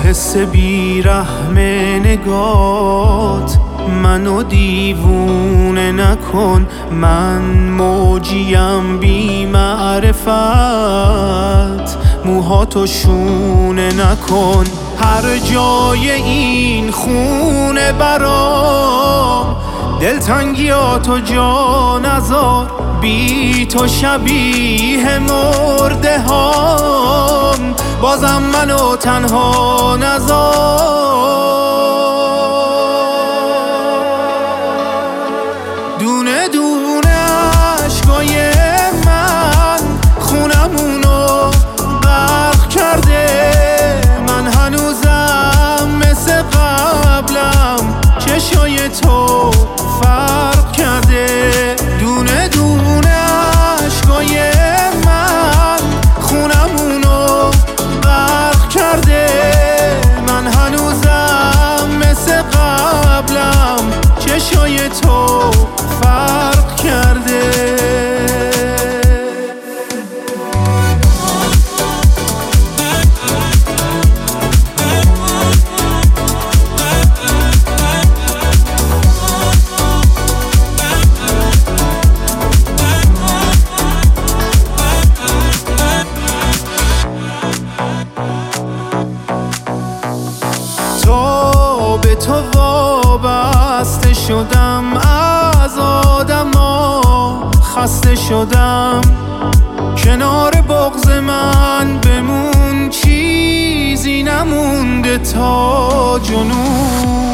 حس بیرحم نگات منو دیوونه نکن، من موجیم بی معرفت، موهاتو شونه نکن. هر جای این خونه برام دلتنگیاتو جا نذار، بی تو شبیه مرده هام، بازم منو تنها نذار. دونه دونه عشقای من خونمونو غرق کرده، من هنوزم مثل قبلم، چشای تو فرق کرده. دونه دونه عشقای من خونمونو غرق کرده، من هنوزم مثل قبلم، چشای تو فرق کرده. به تو وابسته شدم، از آدما خسته شدم، کنار بغض من بمون، چیزی نمونده تا جنون.